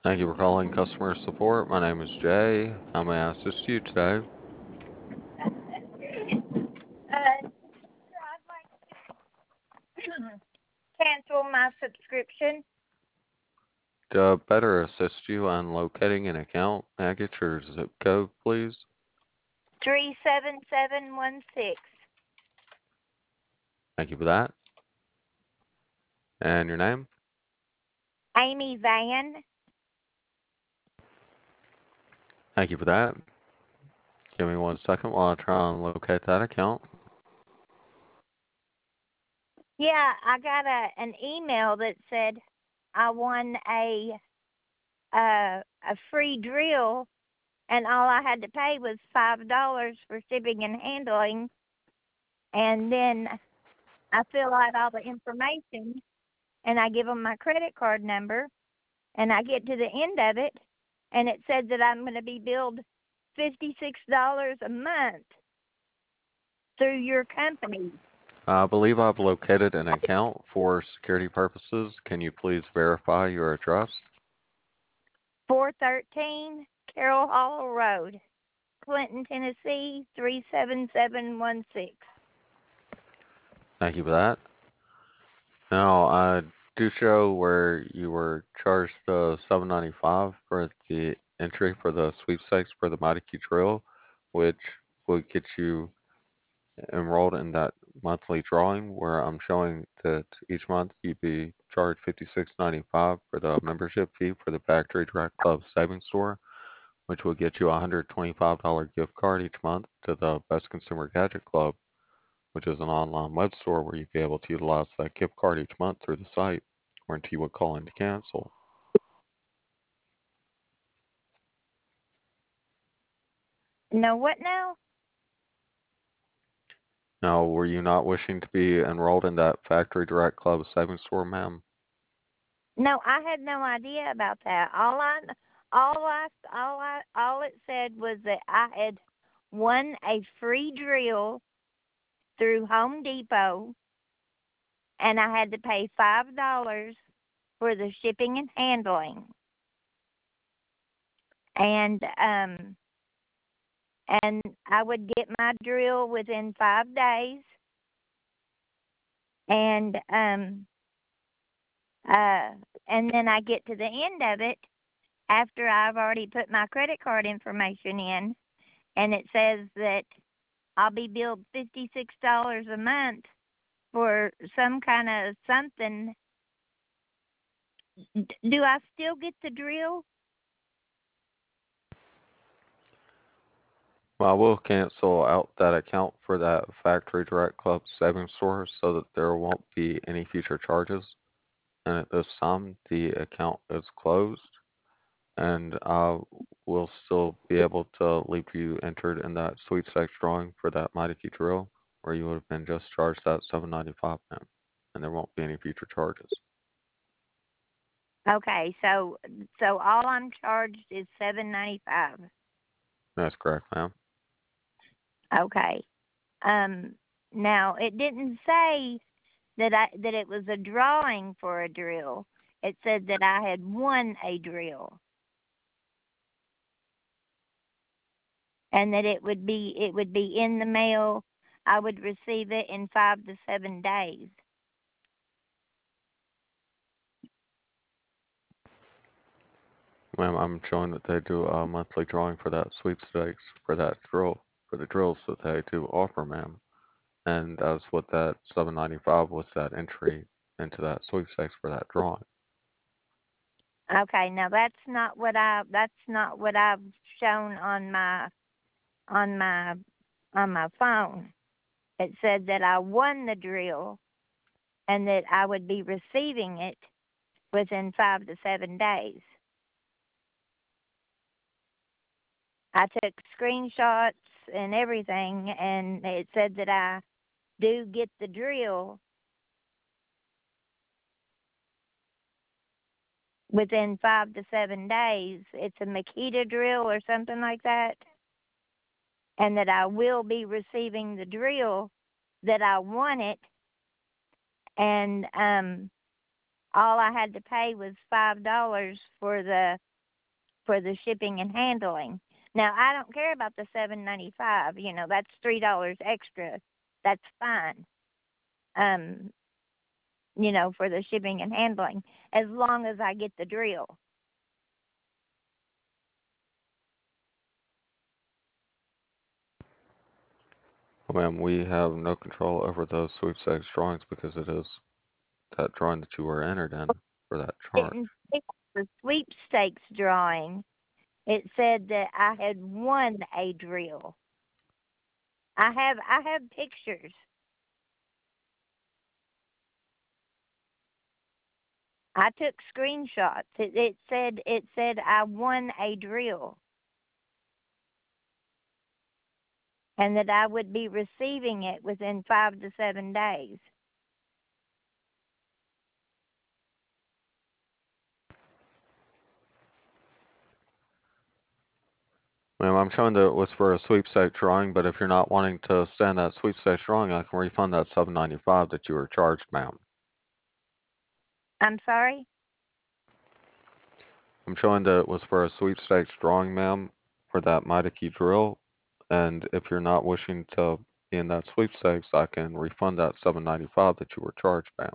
Thank you for calling customer support. My name is Jay. How may I assist you today? I'd like to cancel my subscription. To better assist you on locating an account, may I get your zip code, please? 37716. Thank you for that. And your name? Amy Van. Thank you for that. Give me 1 second while I try and locate that account. Yeah, I got an email that said I won a free drill, and all I had to pay was $5 for shipping and handling. And then I fill out all the information, and I give them my credit card number, and I get to the end of it, and it said that I'm going to be billed $56 a month through your company. I believe I've located an account for security purposes. Can you please verify your address? 413 Carroll Hall Road, Clinton, Tennessee 37716. Thank you for that. Now, I do show where you were charged the $7.95 for the entry for the sweepstakes for the Mighty Key Drill, which would get you enrolled in that monthly drawing where I'm showing that each month you'd be charged $56.95 for the membership fee for the Factory Direct Club Savings Store, which will get you a $125 gift card each month to the Best Consumer Gadget Club, which is an online web store where you'd be able to utilize that gift card each month through the site or until you would call in to cancel. No, what now? Now, were you not wishing to be enrolled in that Factory Direct Club Savings Store, ma'am? No, I had no idea about that. All it said was that I had won a free drill through Home Depot, and I had to pay $5 for the shipping and handling. And and I would get my drill within 5 days, and uh and then I get to the end of it after I've already put my credit card information in, and it says that I'll be billed $56 a month for some kind of something. Do I still get the drill? Well, I will cancel out that account for that Factory Direct Club Savings Store so that there won't be any future charges. And at this time, the account is closed, and I will still be able to leave you entered in that sweepstakes drawing for that Mighty Key Drill, where you would have been just charged that $7.95, ma'am, and there won't be any future charges. Okay, so all I'm charged is $7.95. That's correct, ma'am. Okay. Um Now it didn't say that it was a drawing for a drill. It said that I had won a drill, and that it would be in the mail. I would receive it in 5 to 7 days. Ma'am, I'm showing that they do a monthly drawing for that sweepstakes for that drill, for the drills that they do offer, ma'am. And that's what that 795 was, that entry into that sweepstakes for that drawing. Okay, now that's not what I've shown on my on my phone. It said that I won the drill and that I would be receiving it within 5 to 7 days. I took screenshots and everything, and it said that I do get the drill within 5 to 7 days. It's a Makita drill or something like that, and that I will be receiving the drill, that I won it, and all I had to pay was $5 for the for the shipping and handling. Now, I don't care about the $7.95. That's $3 extra. That's fine. Um, for the shipping and handling, as long as I get the drill. Well, ma'am, we have no control over those sweepstakes drawings because it is that drawing that you were entered in for that charge. Didn't pick the sweepstakes drawing. It said that I had won a drill. I have pictures. I took screenshots. It said I won a drill and that I would be receiving it within 5 to 7 days. Ma'am, I'm showing that it was for a sweepstakes drawing, but if you're not wanting to send that sweepstakes drawing, I can refund that $7.95 that you were charged, ma'am. I'm sorry? I'm showing that it was for a sweepstakes drawing, ma'am, for that Miteki drill, and if you're not wishing to be in that sweepstakes, I can refund that $7.95 that you were charged, ma'am.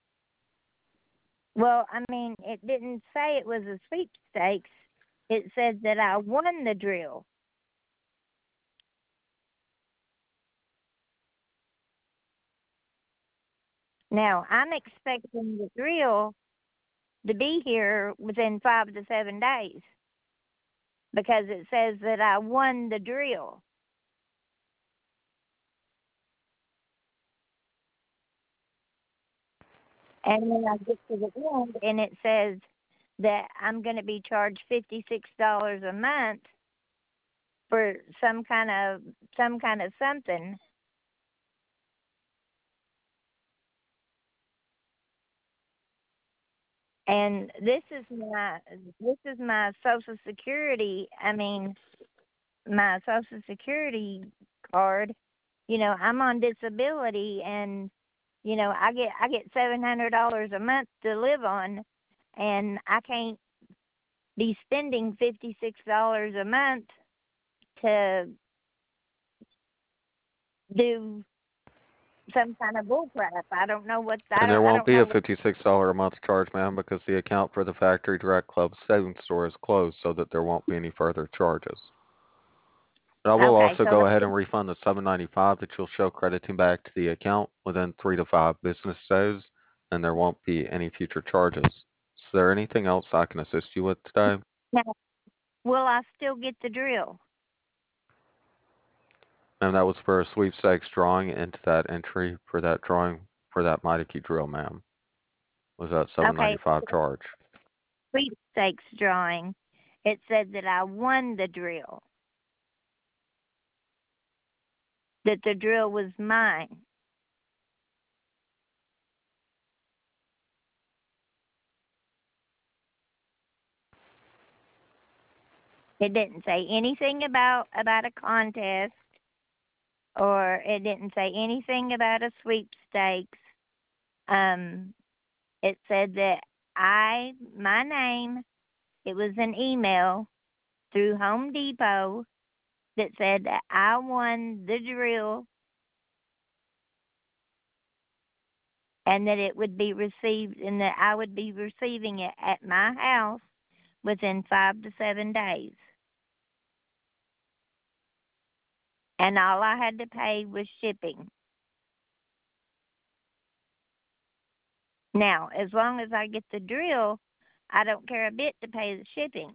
Well, I mean, it didn't say it was a sweepstakes. It said that I won the drill. Now, I'm expecting the drill to be here within 5 to 7 days because it says that I won the drill. And then I get to the end and it says that I'm going to be charged $56 a month for some kind of something. And this is my social security. I mean, my social security card. I'm on disability, and I get $700 a month to live on, and I can't be spending $56 a month to do some kind of bull crap. I don't know what I And there don't I won't don't be know a what. $56 a month charge, ma'am, because the account for the Factory Direct Club savings store is closed so that there won't be any further charges. But I will Okay, also so go ahead and refund the $7.95 that you'll show crediting back to the account within 3 to 5 business days, and there won't be any future charges. Is there anything else I can assist you with today? now, will I still get the drill? And that was for a sweepstakes drawing into that entry for that drawing for that Miteki drill, ma'am. Was that Okay, 795 charge? sweepstakes drawing. It said that I won the drill. That the drill was mine. It didn't say anything about a contest, or it didn't say anything about a sweepstakes. Um, it said that my name, it was an email through Home Depot that said that I won the drill and that it would be received and that I would be receiving it at my house within 5 to 7 days. And all I had to pay was shipping. Now, as long as I get the drill, I don't care a bit to pay the shipping.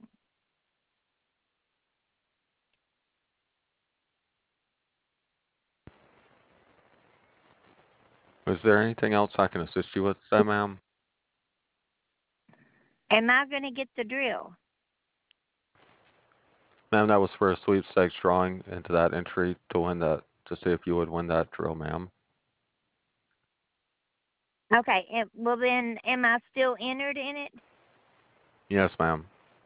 Is there anything else I can assist you with today, ma'am? Am I going to get the drill? Ma'am, that was for a sweepstakes drawing into that entry to win that, to see if you would win that drill, ma'am. Okay, well then, am I still entered in it? Yes, ma'am.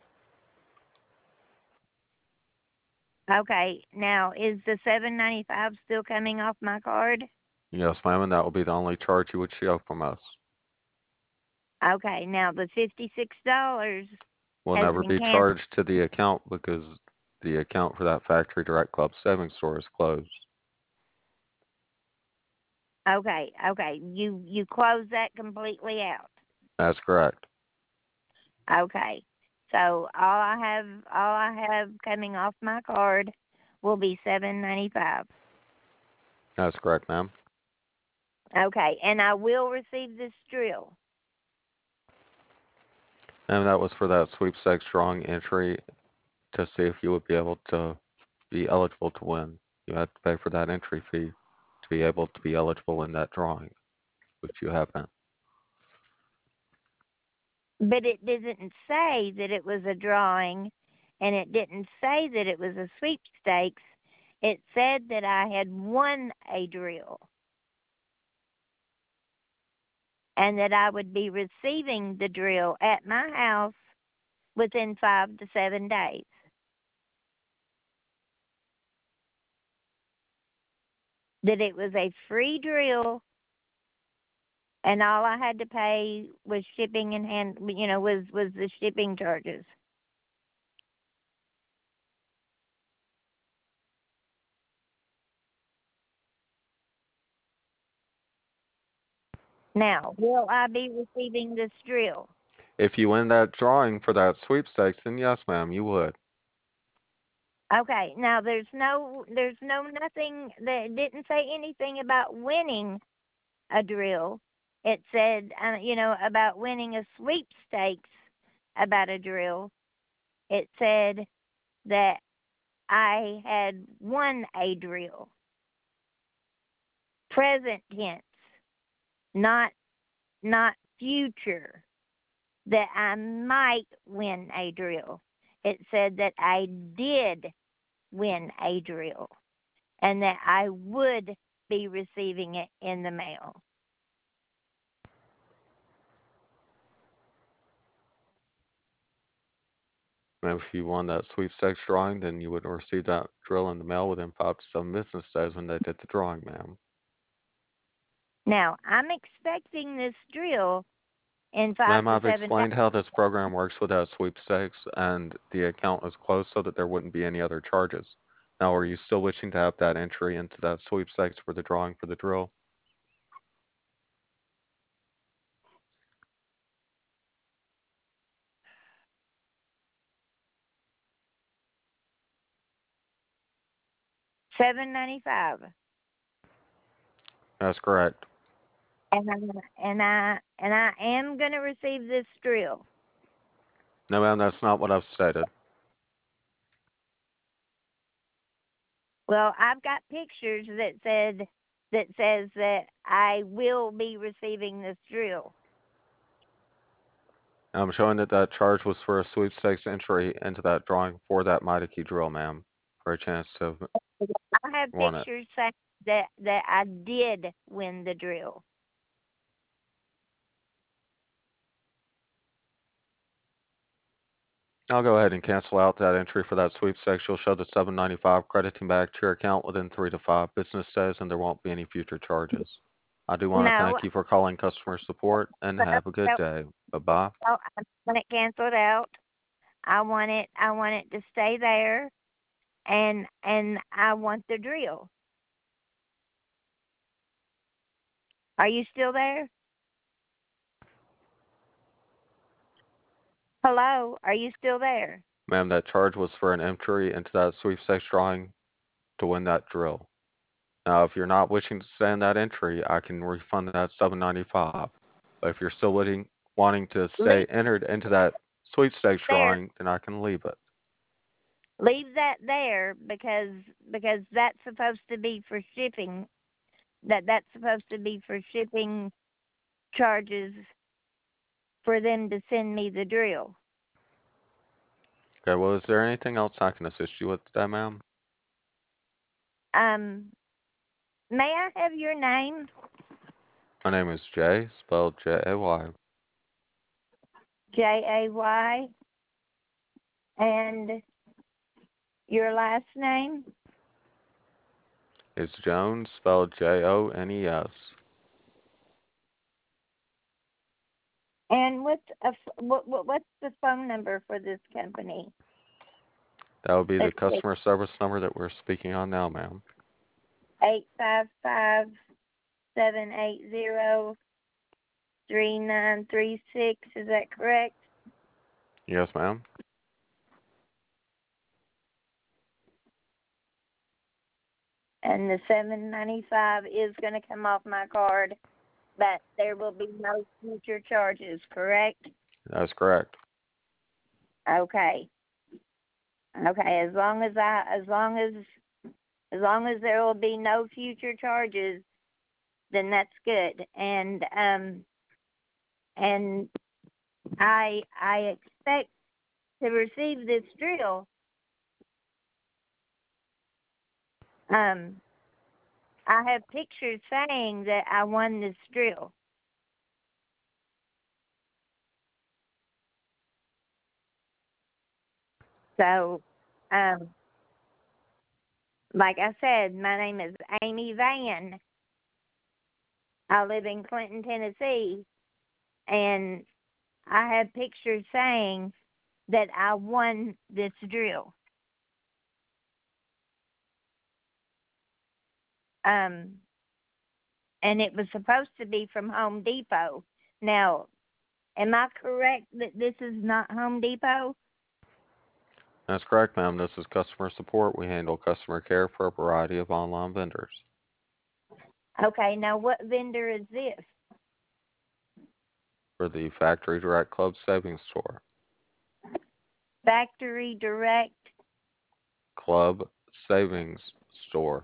Okay, now is the 7.95 still coming off my card? Yes, ma'am, and that will be the only charge you would show from us. Okay, now the $56. will has never been be canceled. charged to the account because the account for that Factory Direct Club savings store is closed. Okay, okay. You close that completely out. That's correct. Okay. So all I have coming off my card will be $7.95. That's correct, ma'am. Okay, and I will receive this drill. And that was for that sweepstakes drawing entry to see if you would be able to be eligible to win. You had to pay for that entry fee to be able to be eligible in that drawing, which you have been. But it didn't say that it was a drawing, and it didn't say that it was a sweepstakes. It said that I had won a drill and that I would be receiving the drill at my house within 5 to 7 days. That it was a free drill, and all I had to pay was shipping and was the shipping charges. Now, will I be receiving this drill? If you win that drawing for that sweepstakes, then yes, ma'am, you would. Okay. Now there's no nothing that didn't say anything about winning a drill. It said about winning a sweepstakes about a drill. It said that I had won a drill. Present tense, not not future. That I might win a drill. It said that I did win a drill and that I would be receiving it in the mail. And if you won that sweepstakes drawing, then you would receive that drill in the mail within 5 to 7 business days when they did the drawing, ma'am. Now, I'm expecting this drill in Ma'am, five to I've seven days. explained how this program works with that sweepstakes, and the account is closed so that there wouldn't be any other charges. Now, are you still wishing to have that entry into that sweepstakes for the drawing for the drill? 795. That's correct. And I am gonna receive this drill. No, ma'am, that's not what I've stated. Well, I've got pictures that says that I will be receiving this drill. I'm showing that that charge was for a sweepstakes entry into that drawing for that Mighty Key drill, ma'am, for a chance to have I have won it. pictures saying that I did win the drill. I'll go ahead and cancel out that entry for that sweepstakes. You'll show the 795 crediting back to your account within 3 to 5 business days, and there won't be any future charges. I do want to No, thank you for calling customer support, and have a good no, day. Bye-bye. no, I want it canceled out. I want it to stay there, and I want the drill. Are you still there? Hello, are you still there? Ma'am, that charge was for an entry into that sweepstakes drawing to win that drill. Now, if you're not wishing to stay in that entry, I can refund that 795. But if you're still wanting to stay Leave entered into that sweepstakes there. drawing, then I can leave it. Leave that there because that's supposed to be for shipping. That's supposed to be for shipping charges for them to send me the drill. Okay, well, is there anything else I can assist you with today, ma'am? Um, may I have your name? My name is Jay, spelled Jay. Jay, and your last name? It's Jones, spelled Jones. And what's the phone number for this company? That would be the It's customer service number that we're speaking on now, ma'am. 855-780-3936. Is that correct? Yes, ma'am. And the 795 is going to come off my card, but there will be no future charges, correct? That's correct. Okay. Okay, as long as there will be no future charges, then that's good. And I expect to receive this drill. Um I have pictures saying that I won this drill. So, um, like I said, my name is Amy Van. I live in Clinton, Tennessee, and I have pictures saying that I won this drill. Um, and it was supposed to be from Home Depot. Now, am I correct that this is not Home Depot? That's correct, ma'am. This is customer support. We handle customer care for a variety of online vendors. Okay, now what vendor is this? For the Factory Direct Club Savings Store. Factory Direct. Club Savings Store.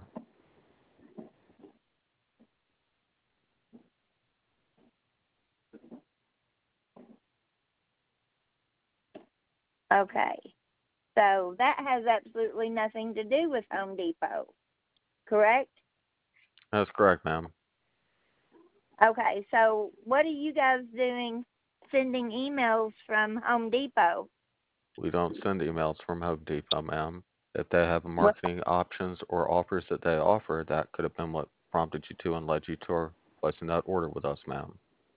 Okay. So that has absolutely nothing to do with Home Depot, correct? That's correct, ma'am. Okay, so what are you guys doing sending emails from Home Depot? We don't send emails from Home Depot, ma'am. If they have What? marketing options or offers that they offer, that could have been what prompted you to and led you to placing that order with us, ma'am.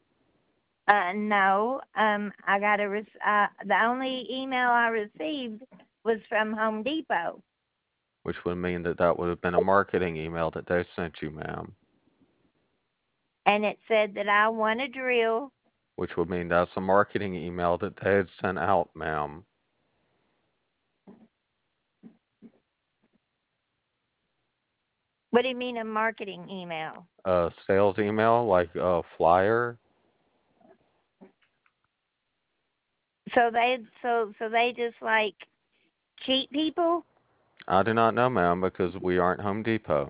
No. I got the only email I received was from Home Depot, Which would mean that that would have been a marketing email that they sent you, ma'am. and it said that I won a drill. Which would mean that's a marketing email that they had sent out, ma'am. What do you mean a marketing email? A sales email, like a flyer. So they just like cheat people? I do not know, ma'am, because we aren't Home Depot.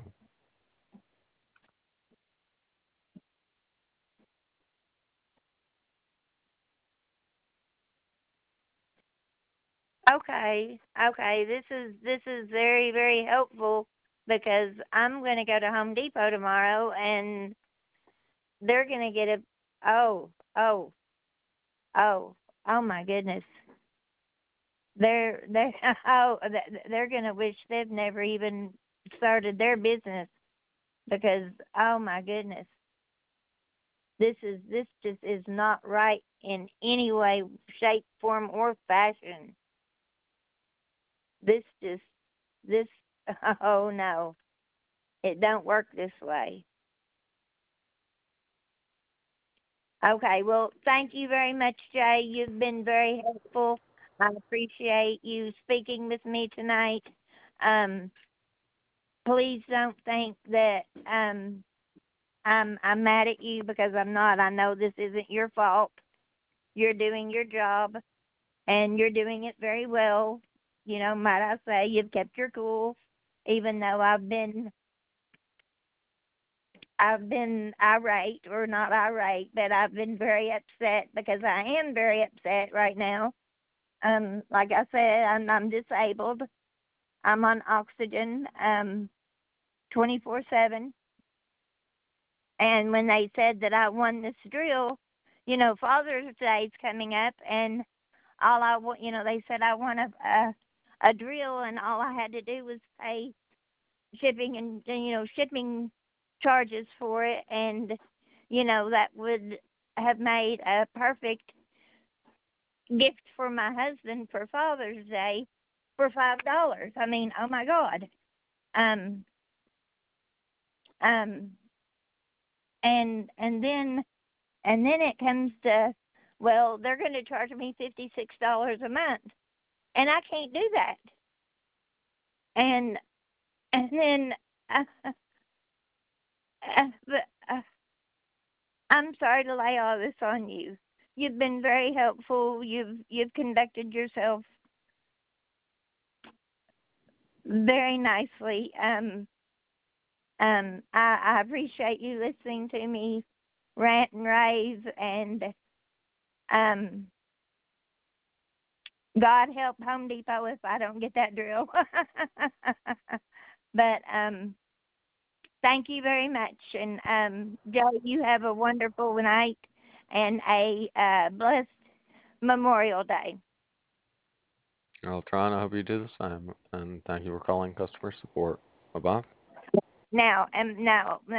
Okay, okay. This is very very helpful because I'm going to go to Home Depot tomorrow and they're going to get a oh oh oh oh my goodness. They're they're going to wish they've never even started their business because oh my goodness. This just is not right in any way, shape, form, or fashion. This just this oh no. It don't work this way. Okay, well, thank you very much, Jay. You've been very helpful. I appreciate you speaking with me tonight. Um, please don't think that I'm mad at you because I'm not. I know this isn't your fault. You're doing your job and you're doing it very well. You know, might I say you've kept your cool, even though I've been irate or not irate, but I've been very upset because I am very upset right now. Like I said, I'm disabled. I'm on oxygen, 24/7. And when they said that I won this drill, Father's Day's coming up, and all I want, they said I won a drill, and all I had to do was pay shipping and shipping charges for it, and that would have made a perfect gift for my husband for Father's Day for $5. I mean, oh my God. Um, um, and then it comes to, well, they're going to charge me $56 a month, and I can't do that. And then, uh, but I'm sorry to lay all this on you. You've been very helpful. You've conducted yourself very nicely. I appreciate you listening to me rant and rave, and um, God help Home Depot if I don't get that drill. But thank you very much, and Joe, you have a wonderful night and a blessed Memorial Day. I'll try and I hope you do the same. And thank you for calling customer support. Bye bye. Now, now,